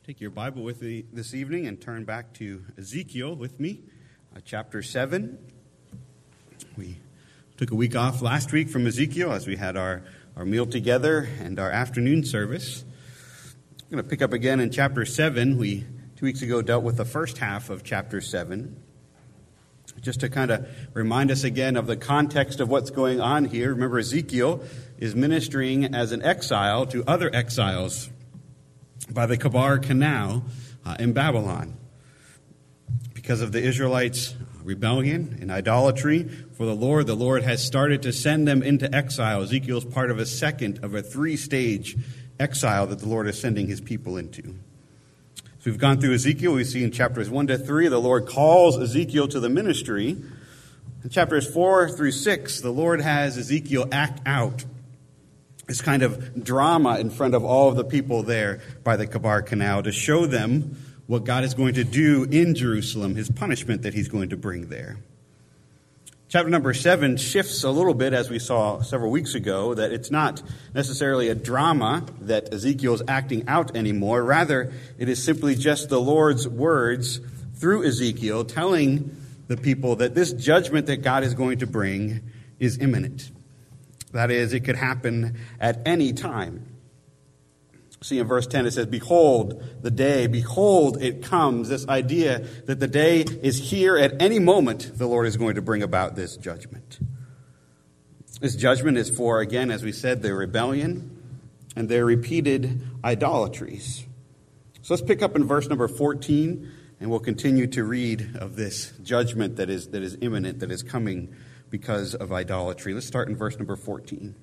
Take your Bible with me this evening and turn back to Ezekiel with me, chapter 7. We took a week off last week from Ezekiel as we had our meal together and our afternoon service. I'm going to pick up again in chapter 7. We, 2 weeks ago, dealt with the first half of chapter 7. Just to kind of remind us again of the context of what's going on here. Remember, Ezekiel is ministering as an exile to other exiles by the Chebar Canal in Babylon. Because of the Israelites' rebellion and idolatry for the Lord has started to send them into exile. Ezekiel is part of a second of a three-stage exile that the Lord is sending his people into. So we've gone through Ezekiel. We see in chapters 1 to 3, the Lord calls Ezekiel to the ministry. In chapters 4 through 6, the Lord has Ezekiel act out this kind of drama in front of all of the people there by the Chebar Canal to show them what God is going to do in Jerusalem, his punishment that he's going to bring there. Chapter number 7 shifts a little bit, as we saw several weeks ago, that it's not necessarily a drama that Ezekiel is acting out anymore. Rather, it is simply just the Lord's words through Ezekiel telling the people that this judgment that God is going to bring is imminent. That is, it could happen at any time. See, in verse 10 it says, "Behold the day, behold it comes." This idea that the day is here at any moment, the Lord is going to bring about this judgment. This judgment is for, again, as we said, their rebellion and their repeated idolatries. So let's pick up in verse number 14, and we'll continue to read of this judgment that is imminent, that is coming because of idolatry. Let's start in verse number 14.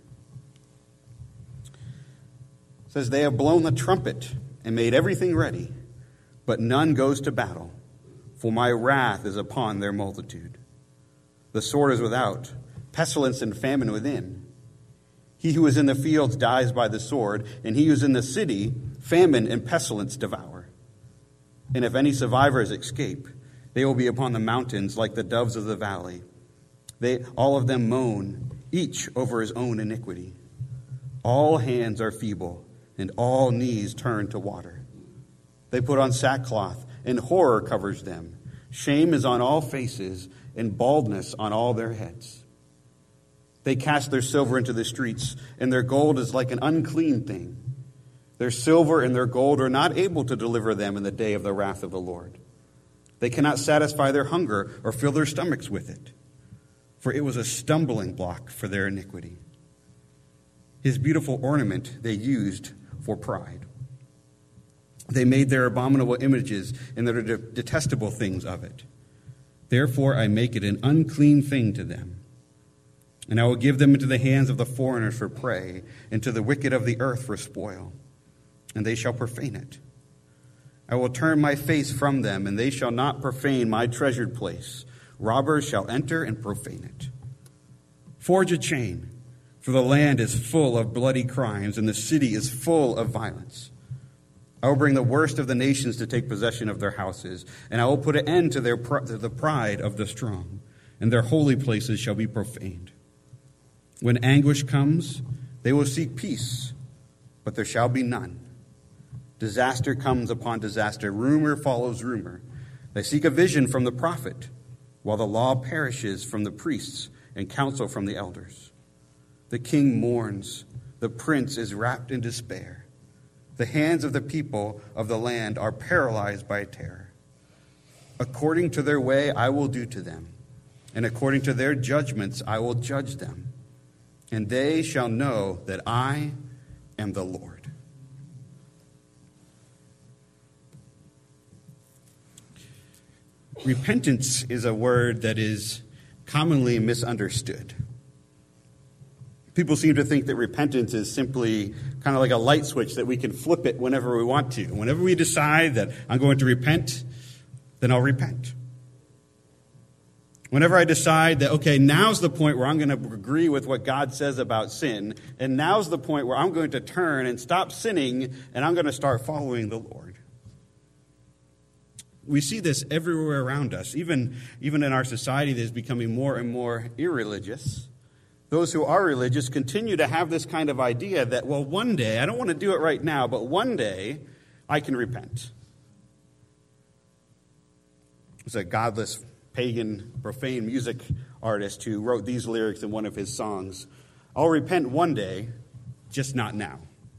It says, "They have blown the trumpet and made everything ready, but none goes to battle, for my wrath is upon their multitude. The sword is without, pestilence and famine within. He who is in the fields dies by the sword, and he who is in the city, famine and pestilence devour. And if any survivors escape, they will be upon the mountains like the doves of the valley. They all of them moan, each over his own iniquity. All hands are feeble, and all knees turn to water. They put on sackcloth, and horror covers them. Shame is on all faces, and baldness on all their heads. They cast their silver into the streets, and their gold is like an unclean thing. Their silver and their gold are not able to deliver them in the day of the wrath of the Lord. They cannot satisfy their hunger or fill their stomachs with it, for it was a stumbling block for their iniquity. His beautiful ornament they used for pride. They made their abominable images and their detestable things of it. Therefore I make it an unclean thing to them. And I will give them into the hands of the foreigners for prey, and to the wicked of the earth for spoil. And they shall profane it. I will turn my face from them, and they shall not profane my treasured place. Robbers shall enter and profane it. Forge a chain, for the land is full of bloody crimes, and the city is full of violence. I will bring the worst of the nations to take possession of their houses, and I will put an end to the pride of the strong, and their holy places shall be profaned. When anguish comes, they will seek peace, but there shall be none. Disaster comes upon disaster. Rumor follows rumor. They seek a vision from the prophet, while the law perishes from the priests and counsel from the elders. The king mourns. The prince is wrapped in despair. The hands of the people of the land are paralyzed by terror. According to their way I will do to them, and according to their judgments I will judge them. And they shall know that I am the Lord." Repentance is a word that is commonly misunderstood. People seem to think that repentance is simply kind of like a light switch that we can flip it whenever we want to. Whenever we decide that I'm going to repent, then I'll repent. Whenever I decide that, okay, now's the point where I'm going to agree with what God says about sin, and now's the point where I'm going to turn and stop sinning, and I'm going to start following the Lord. We see this everywhere around us, even in our society that is becoming more and more irreligious. Those who are religious continue to have this kind of idea that, well, one day, I don't want to do it right now, but one day I can repent. It's a godless, pagan, profane music artist who wrote these lyrics in one of his songs. I'll repent one day, just not now.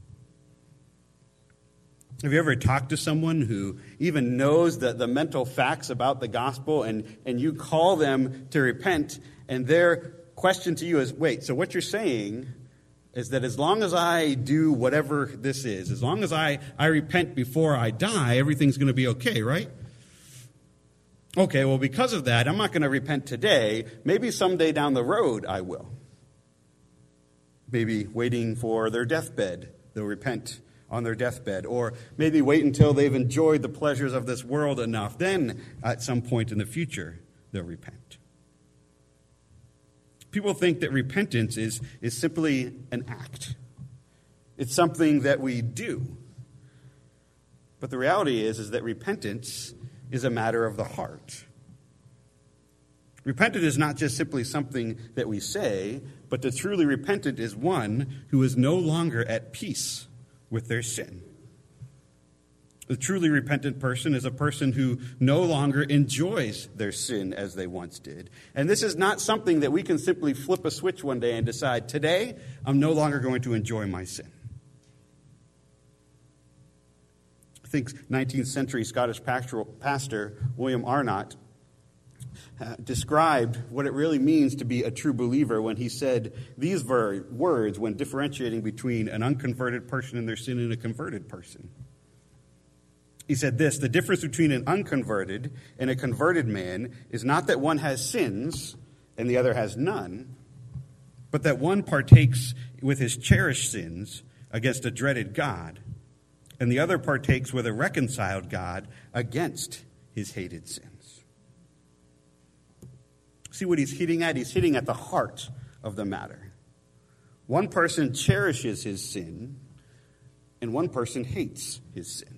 Have you ever talked to someone who even knows the mental facts about the gospel and you call them to repent and their question to you is, wait, so what you're saying is that as long as I do whatever this is, as long as I repent before I die, everything's going to be okay, right? Okay, well, because of that, I'm not going to repent today. Maybe someday down the road I will. Maybe waiting for their deathbed, they'll repent on their deathbed. Or maybe wait until they've enjoyed the pleasures of this world enough. Then, at some point in the future, they'll repent. People think that repentance is simply an act. It's something that we do. But the reality is that repentance is a matter of the heart. Repentant is not just simply something that we say, but the truly repentant is one who is no longer at peace with their sin. The truly repentant person is a person who no longer enjoys their sin as they once did. And this is not something that we can simply flip a switch one day and decide, today, I'm no longer going to enjoy my sin. I think 19th century Scottish pastor William Arnott described what it really means to be a true believer when he said these words when differentiating between an unconverted person and their sin and a converted person. He said this: the difference between an unconverted and a converted man is not that one has sins and the other has none, but that one partakes with his cherished sins against a dreaded God, and the other partakes with a reconciled God against his hated sins. See what he's hitting at? He's hitting at the heart of the matter. One person cherishes his sin, and one person hates his sin.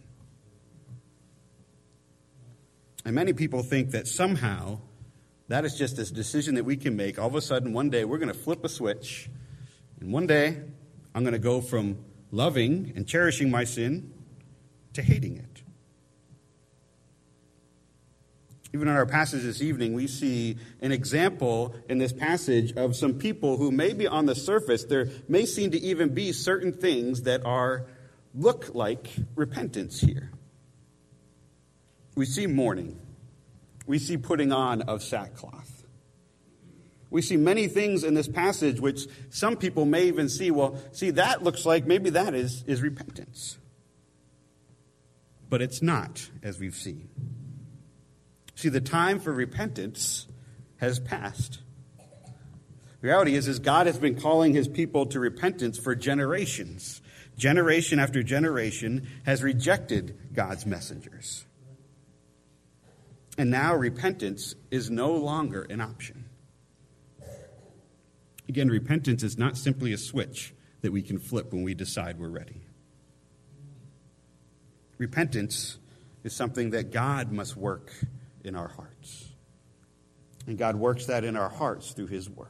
And many people think that somehow that is just this decision that we can make. All of a sudden, one day, we're going to flip a switch, and one day, I'm going to go from loving and cherishing my sin to hating it. Even in our passage this evening, we see an example in this passage of some people who maybe on the surface, there may seem to even be certain things that look like repentance here. We see mourning. We see putting on of sackcloth. We see many things in this passage which some people may even see, well, see, that looks like maybe that is repentance. But it's not, as we've seen. See, the time for repentance has passed. The reality is God has been calling his people to repentance for generations. Generation after generation has rejected God's messengers. And now repentance is no longer an option. Again, repentance is not simply a switch that we can flip when we decide we're ready. Repentance is something that God must work in our hearts. And God works that in our hearts through his word.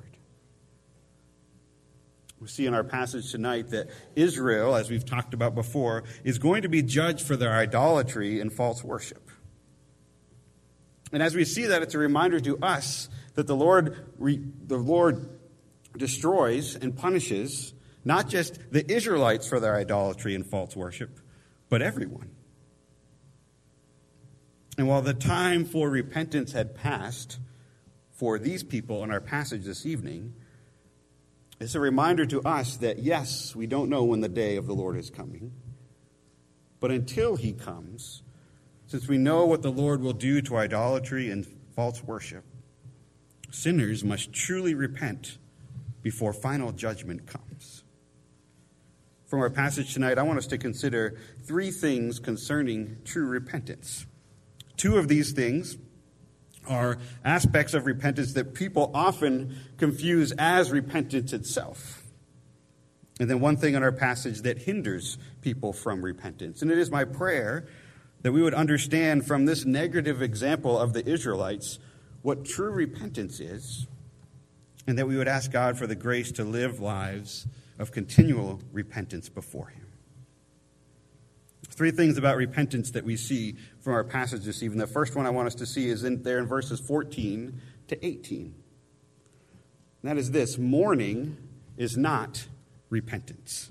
We see in our passage tonight that Israel, as we've talked about before, is going to be judged for their idolatry and false worship. And as we see that, it's a reminder to us that the Lord destroys and punishes not just the Israelites for their idolatry and false worship, but everyone. And while the time for repentance had passed for these people in our passage this evening, it's a reminder to us that, yes, we don't know when the day of the Lord is coming. But until he comes, since we know what the Lord will do to idolatry and false worship, sinners must truly repent before final judgment comes. From our passage tonight, I want us to consider 3 things concerning true repentance. 2 of these things are aspects of repentance that people often confuse as repentance itself. And then one thing in our passage that hinders people from repentance. And it is my prayer that we would understand from this negative example of the Israelites what true repentance is, and that we would ask God for the grace to live lives of continual repentance before him. Three things about repentance that we see from our passage this evening. The first one I want us to see is in verses 14 to 18. And that is this: mourning is not repentance.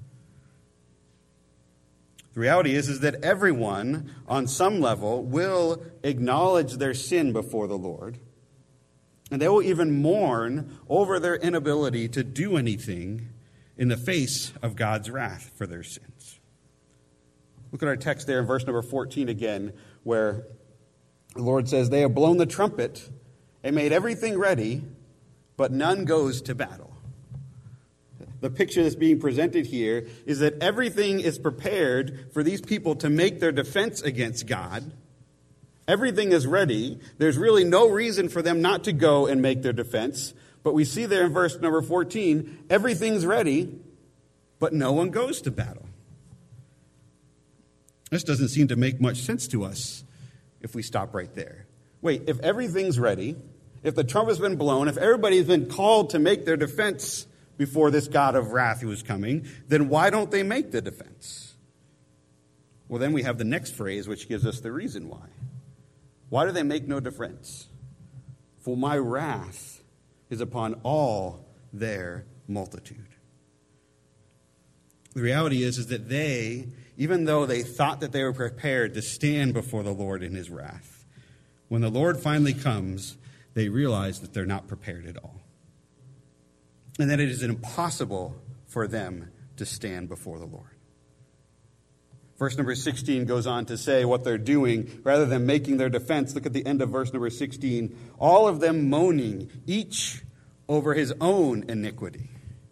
The reality is that everyone on some level will acknowledge their sin before the Lord, and they will even mourn over their inability to do anything in the face of God's wrath for their sins. Look at our text there in verse number 14 again, where the Lord says, "They have blown the trumpet and made everything ready, but none goes to battle." The picture that's being presented here is that everything is prepared for these people to make their defense against God. Everything is ready. There's really no reason for them not to go and make their defense. But we see there in verse number 14, everything's ready, but no one goes to battle. This doesn't seem to make much sense to us if we stop right there. Wait, if everything's ready, if the trumpet's been blown, if everybody's been called to make their defense before this God of wrath who is coming, then why don't they make the defense? Well, then we have the next phrase, which gives us the reason why. Why do they make no defense? For my wrath is upon all their multitude. The reality is that they, even though they thought that they were prepared to stand before the Lord in his wrath, when the Lord finally comes, they realize that they're not prepared at all, and that it is impossible for them to stand before the Lord. Verse number 16 goes on to say what they're doing. Rather than making their defense, look at the end of verse number 16. All of them moaning, each over his own iniquity.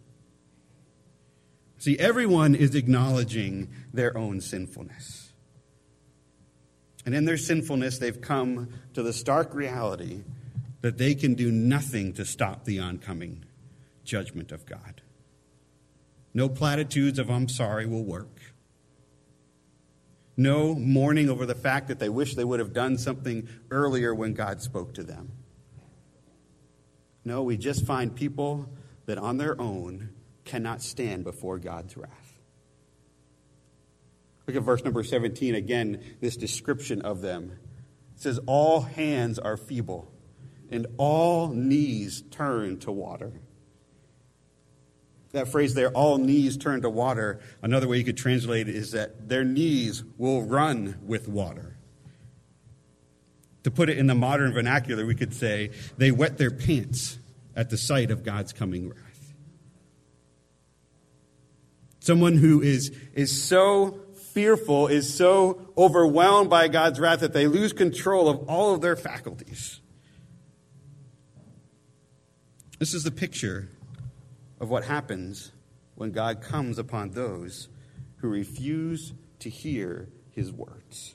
See, everyone is acknowledging their own sinfulness. And in their sinfulness, they've come to the stark reality that they can do nothing to stop the oncoming judgment of God. No platitudes of "I'm sorry" will work. No mourning over the fact that they wish they would have done something earlier when God spoke to them. No, we just find people that on their own cannot stand before God's wrath. Look at verse number 17 again, this description of them. It says, "All hands are feeble, and all knees turn to water." That phrase there, "all knees turn to water," another way you could translate it is that their knees will run with water. To put it in the modern vernacular, we could say they wet their pants at the sight of God's coming wrath. Someone who is so fearful, is so overwhelmed by God's wrath that they lose control of all of their faculties. This is the picture of what happens when God comes upon those who refuse to hear his words.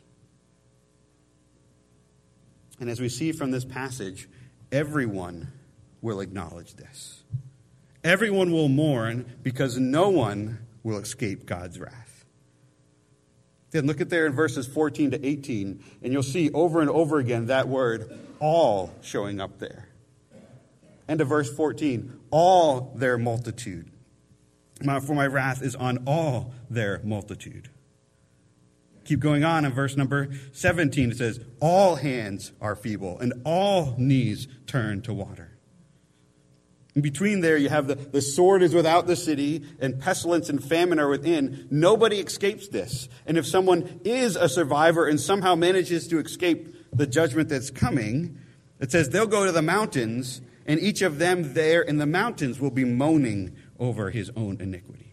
And as we see from this passage, everyone will acknowledge this. Everyone will mourn because no one will escape God's wrath. Then look at there in verses 14 to 18, and you'll see over and over again that word "all" showing up there. End of verse 14, all their multitude. For my wrath is on all their multitude. Keep going on in verse number 17. It says, all hands are feeble and all knees turn to water. In between there, you have the sword is without the city and pestilence and famine are within. Nobody escapes this. And if someone is a survivor and somehow manages to escape the judgment that's coming, it says they'll go to the mountains, and each of them there in the mountains will be moaning over his own iniquity.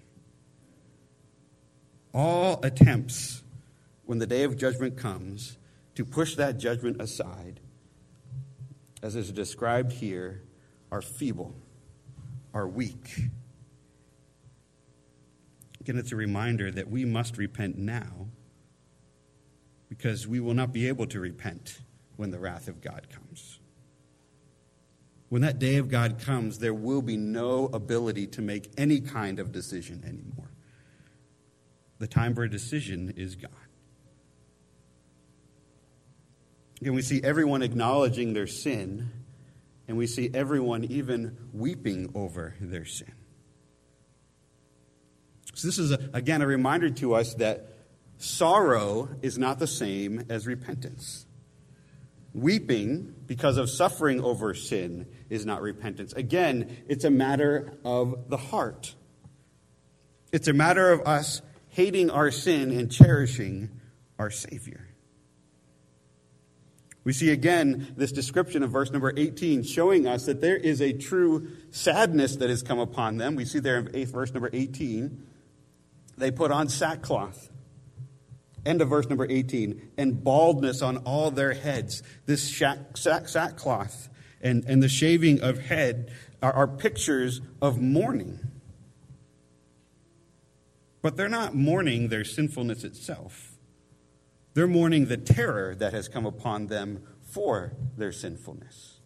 All attempts, when the day of judgment comes, to push that judgment aside, as is described here, are feeble, are weak. Again, it's a reminder that we must repent now, because we will not be able to repent when the wrath of God comes. When that day of God comes, there will be no ability to make any kind of decision anymore. The time for a decision is gone. Again, we see everyone acknowledging their sin, and we see everyone even weeping over their sin. So this is, again, a reminder to us that sorrow is not the same as repentance. Weeping because of suffering over sin is not repentance. Again, it's a matter of the heart. It's a matter of us hating our sin and cherishing our Savior. We see again this description of verse number 18 showing us that there is a true sadness that has come upon them. We see there in verse number 18, they put on sackcloth. End of verse number 18, and baldness on all their heads. This sackcloth and the shaving of head are pictures of mourning. But they're not mourning their sinfulness itself. They're mourning the terror that has come upon them for their sinfulness.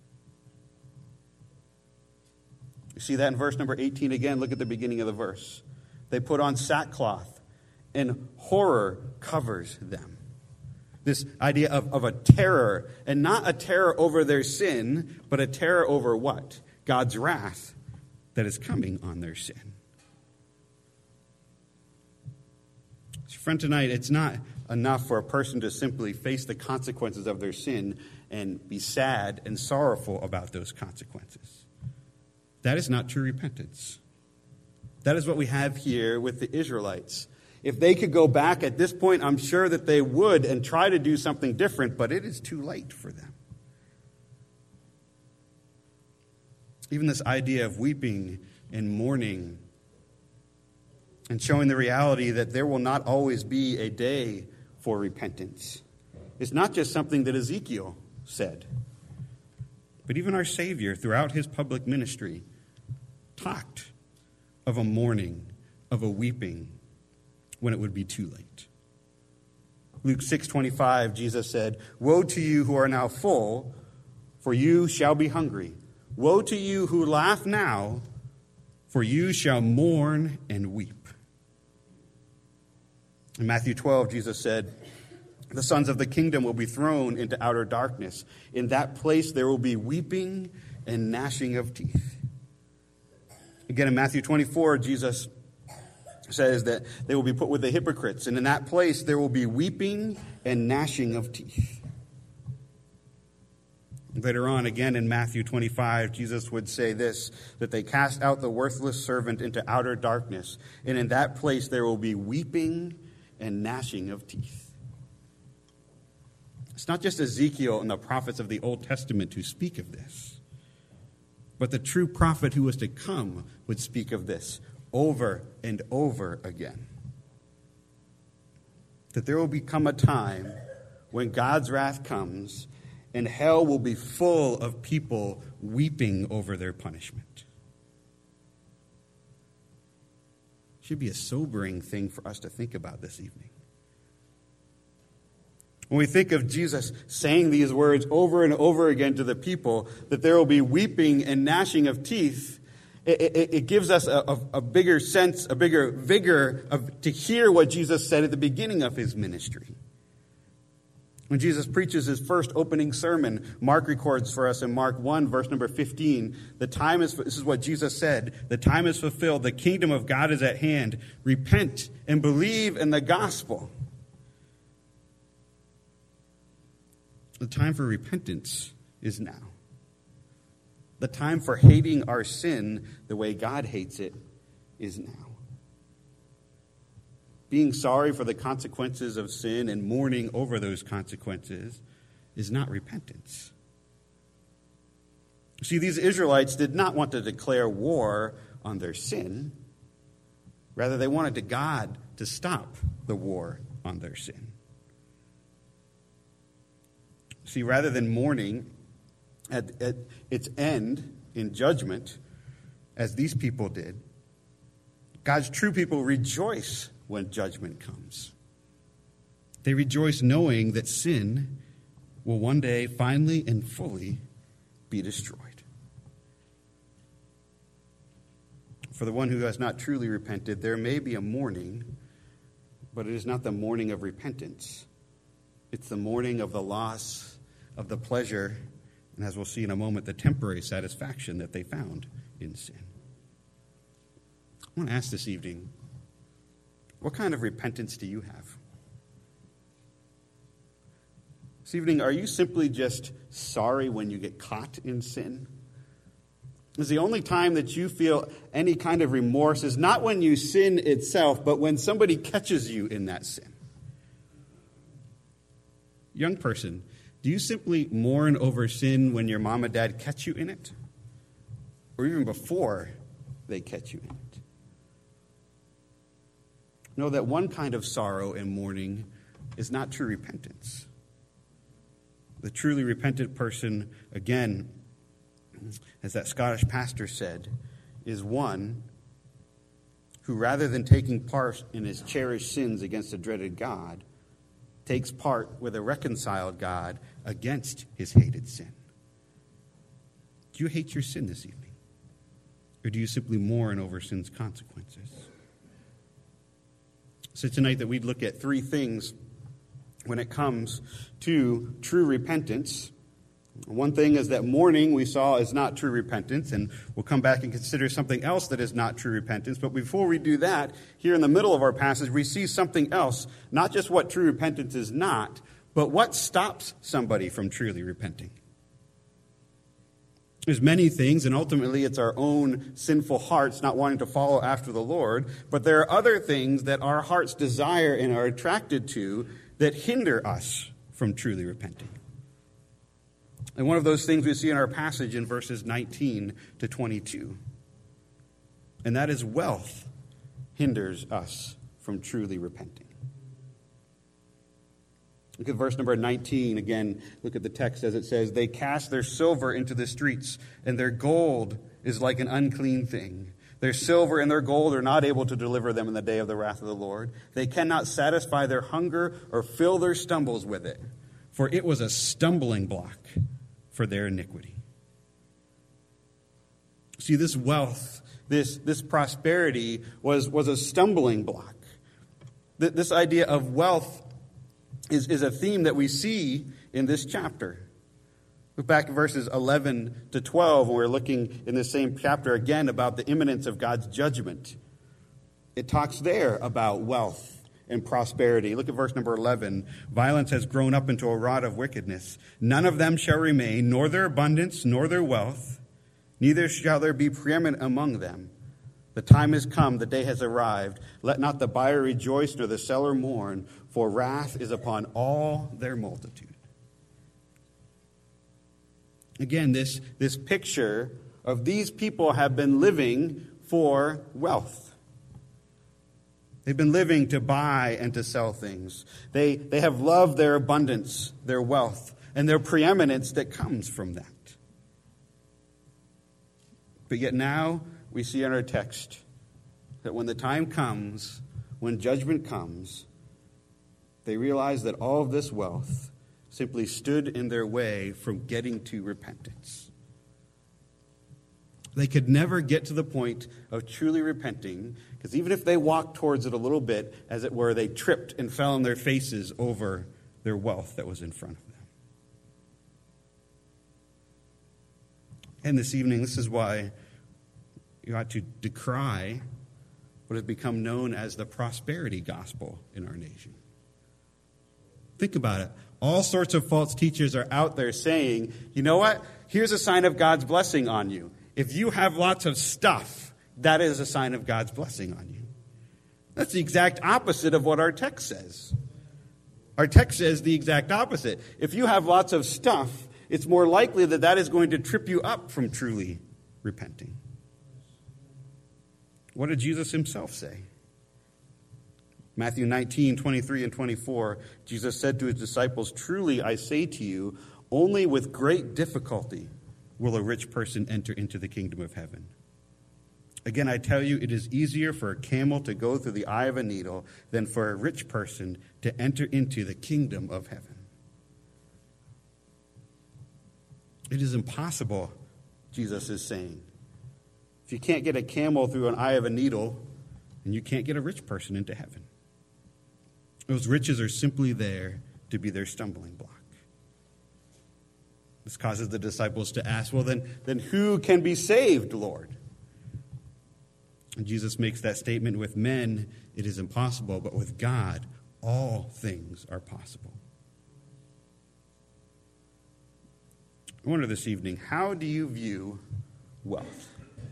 You see that in verse number 18 again. Look at the beginning of the verse. They put on sackcloth, and horror covers them. This idea of a terror, and not a terror over their sin, but a terror over what? God's wrath that is coming on their sin. So friend, tonight, it's not enough for a person to simply face the consequences of their sin and be sad and sorrowful about those consequences. That is not true repentance. That is what we have here with the Israelites. If they could go back at this point, I'm sure that they would and try to do something different, but it is too late for them. Even this idea of weeping and mourning and showing the reality that there will not always be a day for repentance is not just something that Ezekiel said, but even our Savior throughout his public ministry talked of a mourning, of a weeping, when it would be too late. Luke 6:25, Jesus said, "Woe to you who are now full, for you shall be hungry. Woe to you who laugh now, for you shall mourn and weep." In Matthew 12, Jesus said, "The sons of the kingdom will be thrown into outer darkness. In that place there will be weeping and gnashing of teeth." Again, in Matthew 24, Jesus says that they will be put with the hypocrites, and in that place there will be weeping and gnashing of teeth. Later on, again in Matthew 25, Jesus would say this, that they cast out the worthless servant into outer darkness, and in that place there will be weeping and gnashing of teeth. It's not just Ezekiel and the prophets of the Old Testament who speak of this, but the true prophet who was to come would speak of this over and over again. That there will become a time when God's wrath comes and hell will be full of people weeping over their punishment. Should be a sobering thing for us to think about this evening. When we think of Jesus saying these words over and over again to the people, that there will be weeping and gnashing of teeth, it gives us a bigger sense, a bigger vigor to hear what Jesus said at the beginning of his ministry. When Jesus preaches his first opening sermon, Mark records for us in Mark 1, verse number 15, this is what Jesus said, "The time is fulfilled, the kingdom of God is at hand. Repent and believe in the gospel." The time for repentance is now. The time for hating our sin the way God hates it is now. Being sorry for the consequences of sin and mourning over those consequences is not repentance. See, these Israelites did not want to declare war on their sin. Rather, they wanted God to stop the war on their sin. See, rather than mourning at its end in judgment, as these people did, God's true people rejoice when judgment comes. They rejoice knowing that sin will one day finally and fully be destroyed. For the one who has not truly repented, there may be a mourning, but it is not the mourning of repentance. It's the mourning of the loss of the pleasure, and as we'll see in a moment, the temporary satisfaction that they found in sin. I want to ask this evening, what kind of repentance do you have? This evening, are you simply just sorry when you get caught in sin? Is the only time that you feel any kind of remorse is not when you sin itself, but when somebody catches you in that sin? Young person, do you simply mourn over sin when your mom and dad catch you in it? Or even before they catch you in it? Know that one kind of sorrow and mourning is not true repentance. The truly repentant person, again, as that Scottish pastor said, is one who, rather than taking part in his cherished sins against a dreaded God, takes part with a reconciled God against his hated sin. Do you hate your sin this evening? Or do you simply mourn over sin's consequences? So tonight that we'd look at three things when it comes to true repentance. One thing is that mourning, we saw, is not true repentance, and we'll come back and consider something else that is not true repentance. But before we do that, here in the middle of our passage, we see something else, not just what true repentance is not, but what stops somebody from truly repenting. There's many things, and ultimately it's our own sinful hearts not wanting to follow after the Lord, but there are other things that our hearts desire and are attracted to that hinder us from truly repenting. And one of those things we see in our passage in verses 19 to 22. And that is wealth hinders us from truly repenting. Look at verse number 19 again. Look at the text as it says, "They cast their silver into the streets, and their gold is like an unclean thing. Their silver and their gold are not able to deliver them in the day of the wrath of the Lord. They cannot satisfy their hunger or fill their stumbles with it, for it was a stumbling block for their iniquity." See, this wealth, this prosperity was a stumbling block. This idea of wealth is a theme that we see in this chapter. Look back at verses 11 to 12, and we're looking in the same chapter again about the imminence of God's judgment. It talks there about wealth and prosperity. Look at verse number 11. "Violence has grown up into a rod of wickedness. None of them shall remain, nor their abundance, nor their wealth. Neither shall there be preeminent among them. The time has come, the day has arrived. Let not the buyer rejoice, nor the seller mourn, for wrath is upon all their multitude." Again, this picture of these people have been living for wealth. They've been living to buy and to sell things. They have loved their abundance, their wealth, and their preeminence that comes from that. But yet now we see in our text that when the time comes, when judgment comes, they realize that all of this wealth simply stood in their way from getting to repentance. They could never get to the point of truly repenting, because even if they walked towards it a little bit, as it were, they tripped and fell on their faces over their wealth that was in front of them. And this evening, this is why you ought to decry what has become known as the prosperity gospel in our nation. Think about it. All sorts of false teachers are out there saying, you know what? Here's a sign of God's blessing on you. If you have lots of stuff, that is a sign of God's blessing on you. That's the exact opposite of what our text says. Our text says the exact opposite. If you have lots of stuff, it's more likely that that is going to trip you up from truly repenting. What did Jesus himself say? Matthew 19, 23 and 24, Jesus said to his disciples, "Truly I say to you, only with great difficulty will a rich person enter into the kingdom of heaven. Again, I tell you, it is easier for a camel to go through the eye of a needle than for a rich person to enter into the kingdom of heaven." It is impossible, Jesus is saying. If you can't get a camel through an eye of a needle, then you can't get a rich person into heaven. Those riches are simply there to be their stumbling block. This causes the disciples to ask, well, then who can be saved, Lord? And Jesus makes that statement, with men it is impossible, but with God all things are possible. I wonder this evening, how do you view wealth?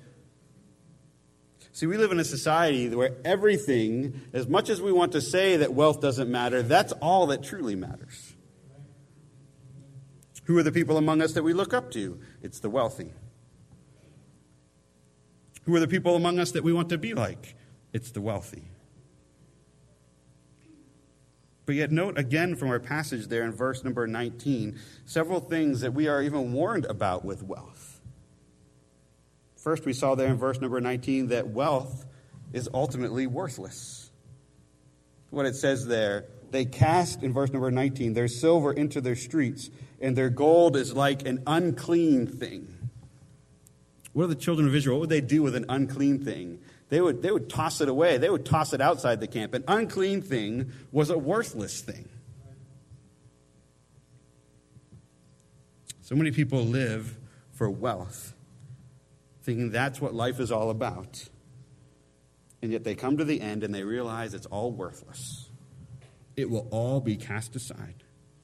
See, we live in a society where everything, as much as we want to say that wealth doesn't matter, that's all that truly matters. Who are the people among us that we look up to? It's the wealthy. Who are the people among us that we want to be like? It's the wealthy. But yet note again from our passage there in verse number 19, several things that we are even warned about with wealth. First, we saw there in verse number 19 that wealth is ultimately worthless. What it says there, they cast, in verse number 19, their silver into their streets, and their gold is like an unclean thing. What are the children of Israel? What would they do with an unclean thing? They would toss it away. They would toss it outside the camp. An unclean thing was a worthless thing. So many people live for wealth, thinking that's what life is all about. And yet they come to the end and they realize it's all worthless. It will all be cast aside.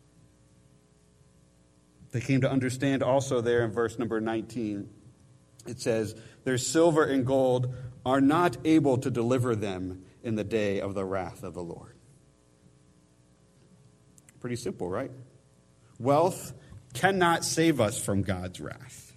They came to understand also there in verse number 19. It says, their silver and gold are not able to deliver them in the day of the wrath of the Lord. Pretty simple, right? Wealth cannot save us from God's wrath.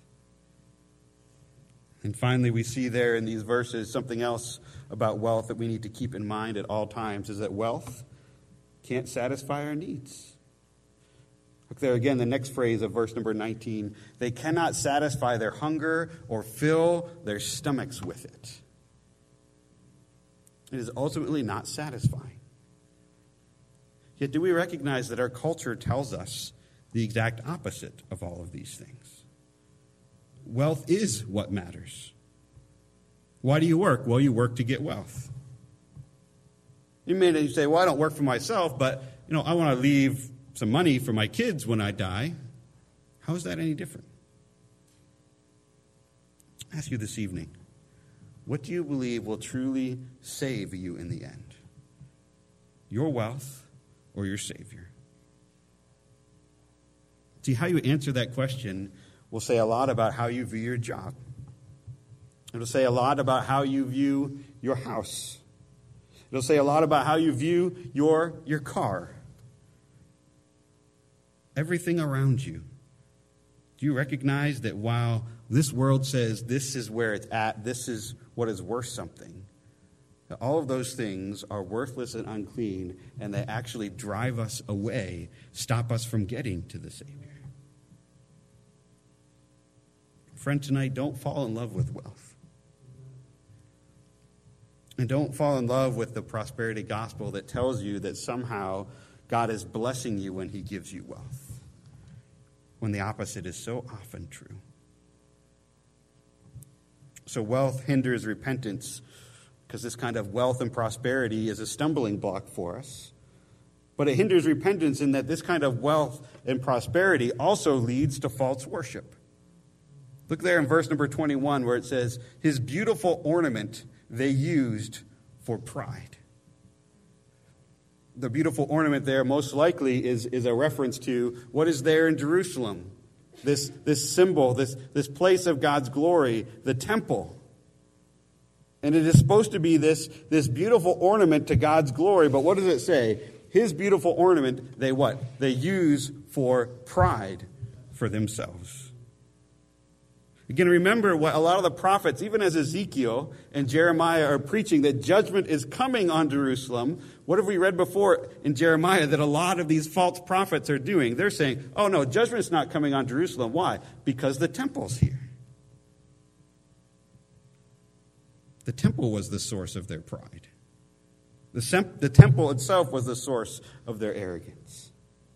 And finally, we see there in these verses something else about wealth that we need to keep in mind at all times, is that wealth can't satisfy our needs. Look there again, the next phrase of verse number 19. They cannot satisfy their hunger or fill their stomachs with it. It is ultimately not satisfying. Yet do we recognize that our culture tells us the exact opposite of all of these things? Wealth is what matters. Why do you work? Well, you work to get wealth. You may say, well, I don't work for myself, but I want to leave some money for my kids when I die. How is that any different? I ask you this evening, what do you believe will truly save you in the end? Your wealth or your Savior? See, how you answer that question will say a lot about how you view your job. It'll say a lot about how you view your house. It'll say a lot about how you view your car. Everything around you. Do you recognize that while this world says this is where it's at, this is what is worth something, that all of those things are worthless and unclean, and they actually drive us away, stop us from getting to the Savior? Friend, tonight, don't fall in love with wealth. And don't fall in love with the prosperity gospel that tells you that somehow God is blessing you when he gives you wealth, when the opposite is so often true. So wealth hinders repentance because this kind of wealth and prosperity is a stumbling block for us. But it hinders repentance in that this kind of wealth and prosperity also leads to false worship. Look there in verse number 21 where it says, his beautiful ornament they used for pride. The beautiful ornament there most likely is a reference to what is there in Jerusalem. This symbol, this place of God's glory, the temple. And it is supposed to be this beautiful ornament to God's glory. But what does it say? His beautiful ornament, they what? They use for pride for themselves. Again, remember what a lot of the prophets, even as Ezekiel and Jeremiah are preaching, that judgment is coming on Jerusalem. What have we read before in Jeremiah that a lot of these false prophets are doing? They're saying, oh no, judgment's not coming on Jerusalem. Why? Because the temple's here. The temple was the source of their pride. The temple itself was the source of their arrogance.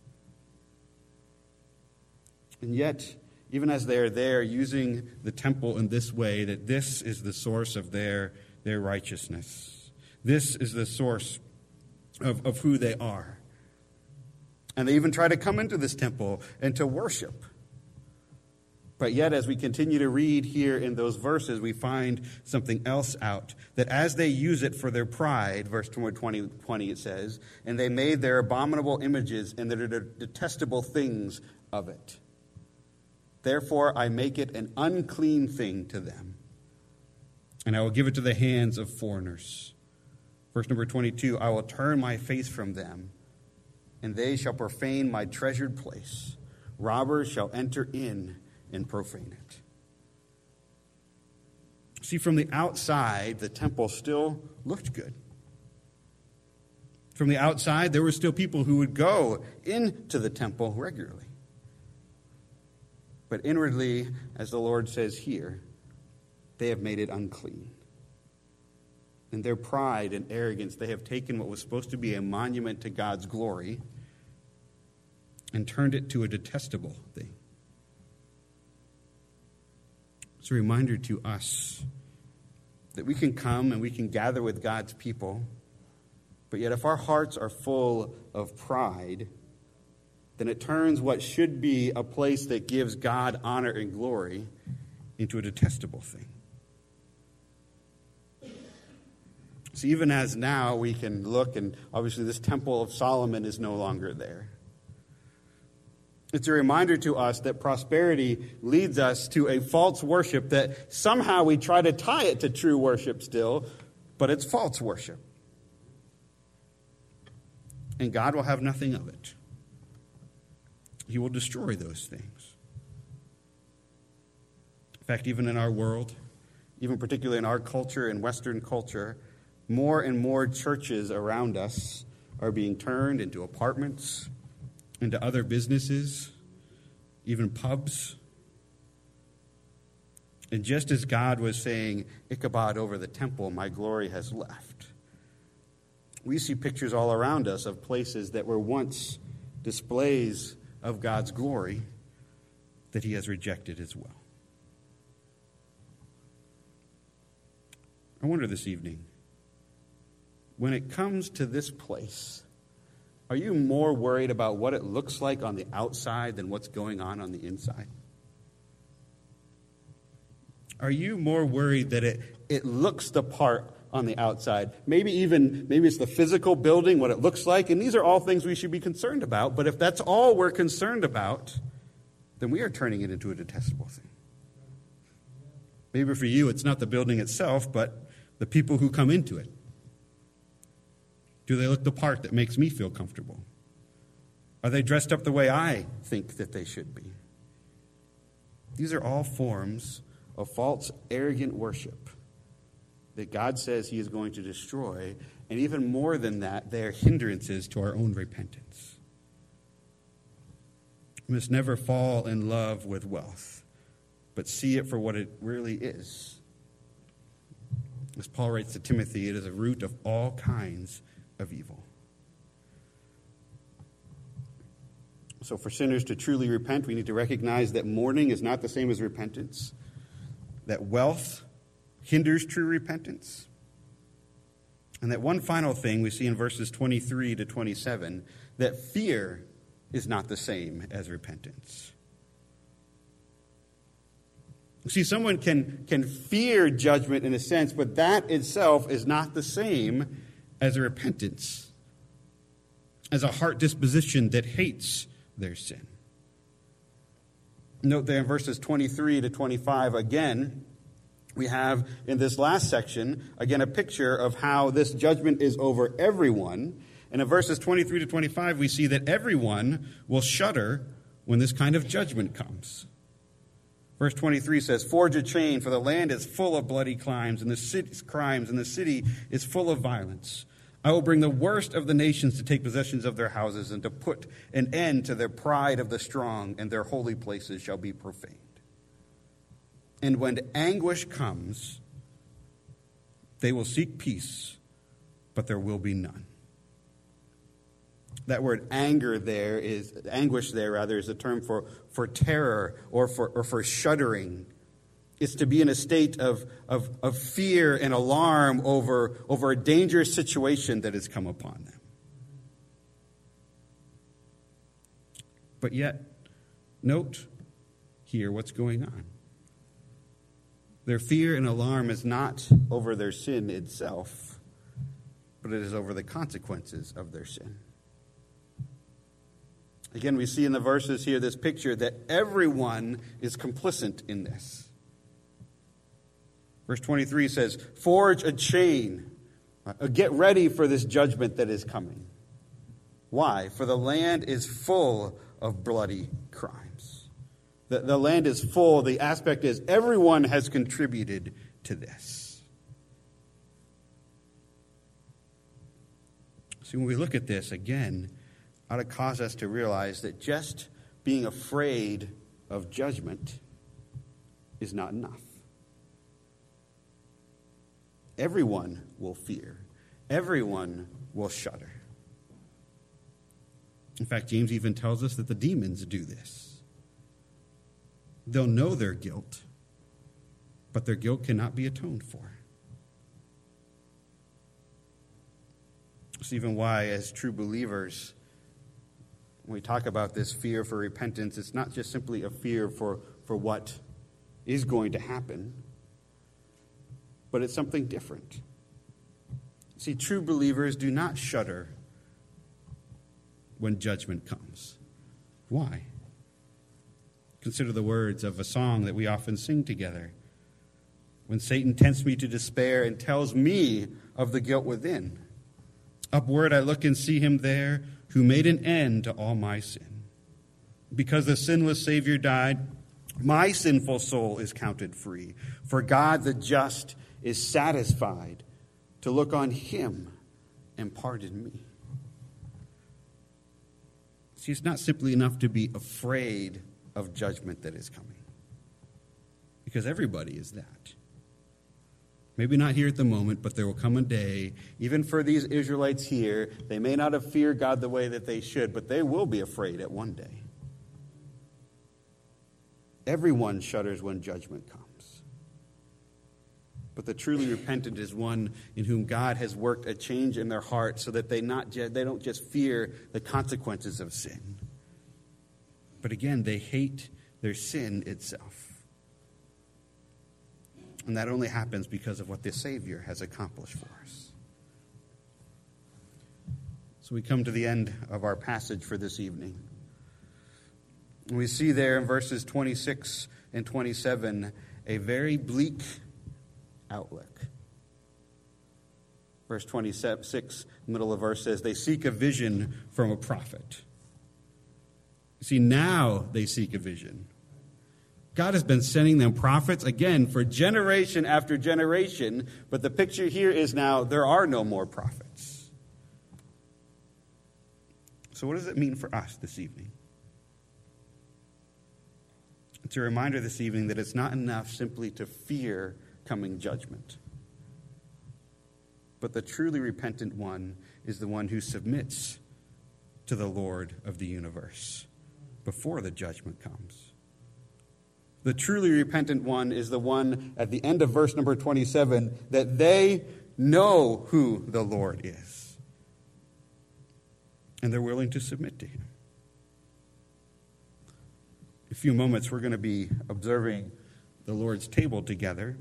And yet, even as they are there using the temple in this way, that this is the source of their righteousness. This is the source of who they are. And they even try to come into this temple and to worship. But yet, as we continue to read here in those verses, we find something else out. That as they use it for their pride, verse 20 it says, and they made their abominable images and their detestable things of it. Therefore I make it an unclean thing to them, and I will give it to the hands of foreigners. Verse number 22, I will turn my face from them, and they shall profane my treasured place. Robbers shall enter in and profane it. See, from the outside, the temple still looked good. From the outside, there were still people who would go into the temple regularly. But inwardly, as the Lord says here, they have made it unclean. In their pride and arrogance, they have taken what was supposed to be a monument to God's glory and turned it to a detestable thing. It's a reminder to us that we can come and we can gather with God's people, but yet if our hearts are full of pride, then it turns what should be a place that gives God honor and glory into a detestable thing. So even as now we can look, and obviously this Temple of Solomon is no longer there. It's a reminder to us that prosperity leads us to a false worship that somehow we try to tie it to true worship still, but it's false worship. And God will have nothing of it. He will destroy those things. In fact, even in our world, even particularly in our culture, in Western culture, more and more churches around us are being turned into apartments, into other businesses, even pubs. And just as God was saying, Ichabod over the temple, my glory has left, we see pictures all around us of places that were once displays of God's glory that he has rejected as well. I wonder this evening, when it comes to this place, are you more worried about what it looks like on the outside than what's going on the inside? Are you more worried that it looks the part on the outside? Maybe it's the physical building, what it looks like, and these are all things we should be concerned about. But if that's all we're concerned about, then we are turning it into a detestable thing. Maybe for you, it's not the building itself, but the people who come into it. Do they look the part that makes me feel comfortable? Are they dressed up the way I think that they should be? These are all forms of false, arrogant worship that God says he is going to destroy. And even more than that, they are hindrances to our own repentance. We must never fall in love with wealth, but see it for what it really is. As Paul writes to Timothy, it is a root of all kinds of evil. So for sinners to truly repent, we need to recognize that mourning is not the same as repentance, that wealth hinders true repentance, and that one final thing we see in verses 23 to 27, that fear is not the same as repentance. See, someone can fear judgment in a sense, but that itself is not the same as a repentance, as a heart disposition that hates their sin. Note there in verses 23 to 25, again, we have in this last section, again, a picture of how this judgment is over everyone. And in verses 23 to 25, we see that everyone will shudder when this kind of judgment comes. Verse 23 says, "Forge a chain, for the land is full of bloody crimes, and the city is full of violence. I will bring the worst of the nations to take possessions of their houses and to put an end to their pride of the strong, and their holy places shall be profaned. And when anguish comes, they will seek peace, but there will be none." That word anguish there is a term for terror or for shuddering. It's to be in a state of fear and alarm over a dangerous situation that has come upon them. But yet, note here what's going on. Their fear and alarm is not over their sin itself, but it is over the consequences of their sin. Again, we see in the verses here this picture that everyone is complicit in this. Verse 23 says, "Forge a chain. Get ready for this judgment that is coming." Why? For the land is full of bloody crimes. The land is full. The aspect is everyone has contributed to this. See, when we look at this again, ought to cause us to realize that just being afraid of judgment is not enough. Everyone will fear. Everyone will shudder. In fact, James even tells us that the demons do this. They'll know their guilt, but their guilt cannot be atoned for. It's even why, as true believers, when we talk about this fear for repentance, it's not just simply a fear for what is going to happen, but it's something different. See, true believers do not shudder when judgment comes. Why? Consider the words of a song that we often sing together. When Satan tempts me to despair and tells me of the guilt within, upward I look and see him there who made an end to all my sin. Because the sinless Savior died, my sinful soul is counted free. For God the just is satisfied to look on him and pardon me. See, it's not simply enough to be afraid of judgment that is coming. Because everybody is that. Maybe not here at the moment, but there will come a day, even for these Israelites here, they may not have feared God the way that they should, but they will be afraid at one day. Everyone shudders when judgment comes. But the truly repentant is one in whom God has worked a change in their heart so that they don't just fear the consequences of sin. But again, they hate their sin itself. And that only happens because of what the Savior has accomplished for us. So we come to the end of our passage for this evening. We see there in verses 26 and 27 a very bleak outlook. Verse 26, middle of verse says, they seek a vision from a prophet. See, now they seek a vision. God has been sending them prophets, again, for generation after generation, but the picture here is now there are no more prophets. So what does it mean for us this evening? It's a reminder this evening that it's not enough simply to fear coming judgment. But the truly repentant one is the one who submits to the Lord of the universe before the judgment comes. The truly repentant one is the one at the end of verse number 27 that they know who the Lord is. And they're willing to submit to him. In a few moments, we're going to be observing the Lord's table together.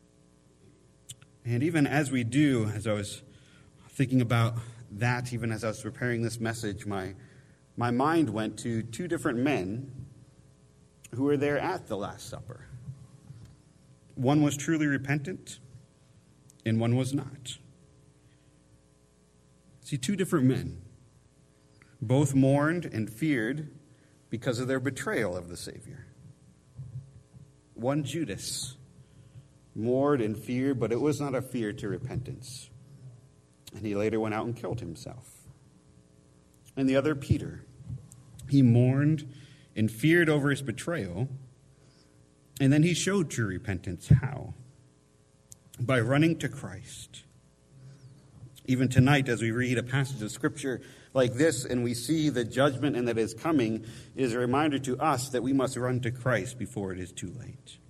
And even as we do, as I was thinking about that, even as I was preparing this message, my mind went to two different men who were there at the Last Supper. One was truly repentant, and one was not. See, two different men. Both mourned and feared because of their betrayal of the Savior. One, Judas, mourned and feared, but it was not a fear to repentance. And he later went out and killed himself. And the other, Peter, he mourned and feared over his betrayal, and then he showed true repentance. How? By running to Christ. Even tonight, as we read a passage of Scripture like this, and we see the judgment and that is coming, is a reminder to us that we must run to Christ before it is too late.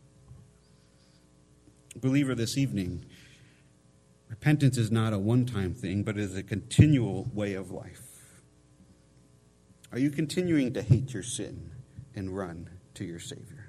Believer, this evening, repentance is not a one-time thing, but it is a continual way of life. Are you continuing to hate your sin and run to your Savior?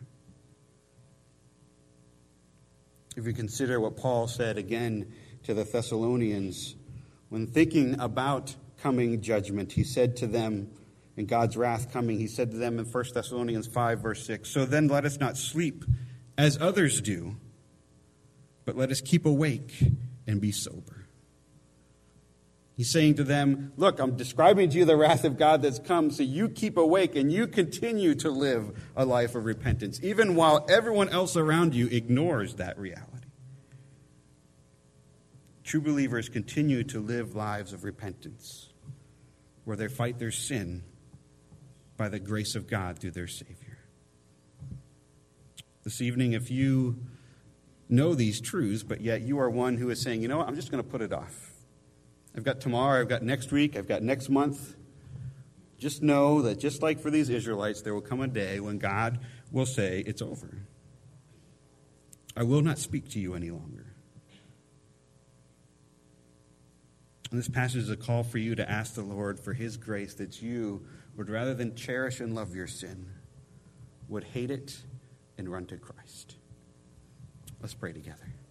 If you consider what Paul said again to the Thessalonians, when thinking about coming judgment, he said to them, and God's wrath coming, he said to them in 1 Thessalonians 5, verse 6, "So then let us not sleep as others do, but let us keep awake and be sober." He's saying to them, look, I'm describing to you the wrath of God that's come, so you keep awake and you continue to live a life of repentance, even while everyone else around you ignores that reality. True believers continue to live lives of repentance, where they fight their sin by the grace of God through their Savior. This evening, if you know these truths, but yet you are one who is saying, you know what, I'm just going to put it off. I've got tomorrow, I've got next week, I've got next month. Just know that just like for these Israelites, there will come a day when God will say, it's over. I will not speak to you any longer. And this passage is a call for you to ask the Lord for his grace that you would, rather than cherish and love your sin, would hate it and run to Christ. Let's pray together.